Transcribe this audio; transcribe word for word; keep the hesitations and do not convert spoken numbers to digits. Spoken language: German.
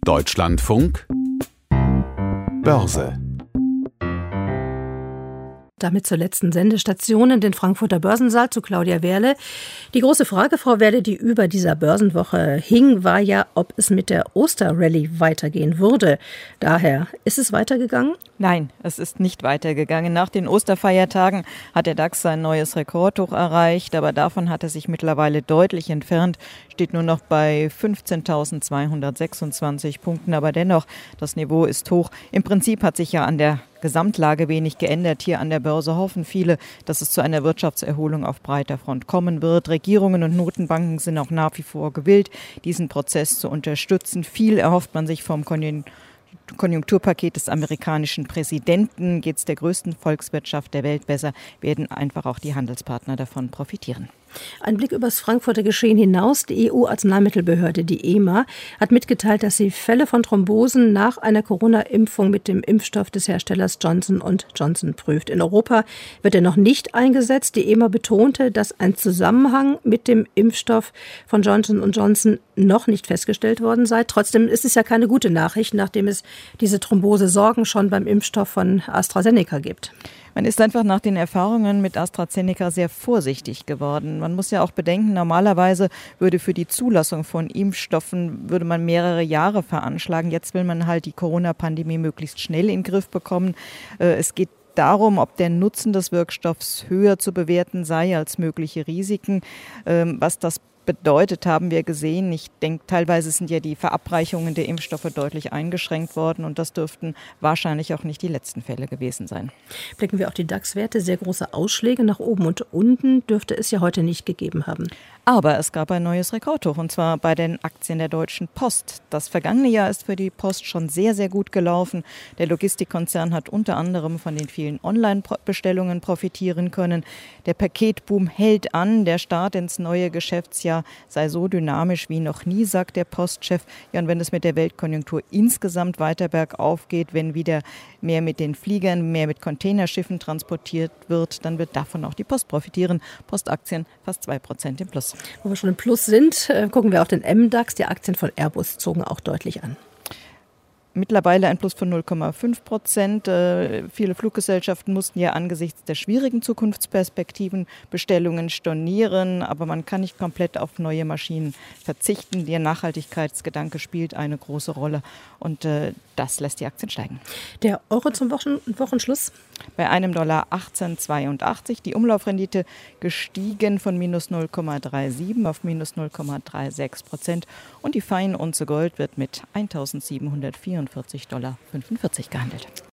Deutschlandfunk Börse. Damit zur letzten Sendestation in den Frankfurter Börsensaal zu Claudia Wehrle. Die große Frage, Frau Wehrle, die über dieser Börsenwoche hing, war ja, ob es mit der Osterrallye weitergehen würde. Daher, ist es weitergegangen? Nein, es ist nicht weitergegangen. Nach den Osterfeiertagen hat der DAX sein neues Rekordhoch erreicht, aber davon hat er sich mittlerweile deutlich entfernt, steht nur noch bei fünfzehntausendzweihundertsechsundzwanzig Punkten, aber dennoch, das Niveau ist hoch. Im Prinzip hat sich ja an der Gesamtlage wenig geändert. Hier an der Börse hoffen viele, dass es zu einer Wirtschaftserholung auf breiter Front kommen wird. Regierungen und Notenbanken sind auch nach wie vor gewillt, diesen Prozess zu unterstützen. Viel erhofft man sich vom Konjunkturpaket des amerikanischen Präsidenten. Geht es der größten Volkswirtschaft der Welt besser, werden einfach auch die Handelspartner davon profitieren. Ein Blick übers Frankfurter Geschehen hinaus. Die E U-Arzneimittelbehörde, die E M A, hat mitgeteilt, dass sie Fälle von Thrombosen nach einer Corona-Impfung mit dem Impfstoff des Herstellers Johnson und Johnson prüft. In Europa wird er noch nicht eingesetzt. Die E M A betonte, dass ein Zusammenhang mit dem Impfstoff von Johnson und Johnson noch nicht festgestellt worden sei. Trotzdem ist es ja keine gute Nachricht, nachdem es diese Thrombose-Sorgen schon beim Impfstoff von AstraZeneca gibt. Man ist einfach nach den Erfahrungen mit AstraZeneca sehr vorsichtig geworden. Man muss ja auch bedenken, normalerweise würde für die Zulassung von Impfstoffen würde man mehrere Jahre veranschlagen. Jetzt will man halt die Corona-Pandemie möglichst schnell in den Griff bekommen. Es geht darum, ob der Nutzen des Wirkstoffs höher zu bewerten sei als mögliche Risiken. Was das bedeutet, haben wir gesehen. Ich denke, teilweise sind ja die Verabreichungen der Impfstoffe deutlich eingeschränkt worden und das dürften wahrscheinlich auch nicht die letzten Fälle gewesen sein. Blicken wir auf die DAX-Werte. Sehr große Ausschläge nach oben und unten dürfte es ja heute nicht gegeben haben. Aber es gab ein neues Rekordhoch und zwar bei den Aktien der Deutschen Post. Das vergangene Jahr ist für die Post schon sehr, sehr gut gelaufen. Der Logistikkonzern hat unter anderem von den vielen Online-Bestellungen profitieren können. Der Paketboom hält an. Der Start ins neue Geschäftsjahr sei so dynamisch wie noch nie, sagt der Postchef. Ja, und wenn es mit der Weltkonjunktur insgesamt weiter bergauf geht, wenn wieder mehr mit den Fliegern, mehr mit Containerschiffen transportiert wird, dann wird davon auch die Post profitieren. Postaktien fast zwei Prozent im Plus. Wo wir schon im Plus sind, gucken wir auf den M DAX. Die Aktien von Airbus zogen auch deutlich an. Mittlerweile ein Plus von null Komma fünf Prozent. Äh, viele Fluggesellschaften mussten ja angesichts der schwierigen Zukunftsperspektiven Bestellungen stornieren, aber man kann nicht komplett auf neue Maschinen verzichten. Der Nachhaltigkeitsgedanke spielt eine große Rolle und äh, das lässt die Aktien steigen. Der Euro zum Wochen- Wochenschluss? Bei einem Dollar achtzehn Komma zweiundachtzig. Die Umlaufrendite gestiegen von minus null Komma siebenunddreißig auf minus null Komma sechsunddreißig Prozent und die Feinunze Gold wird mit eintausendsiebenhundertvierundvierzig Komma fünfundvierzig Dollar gehandelt.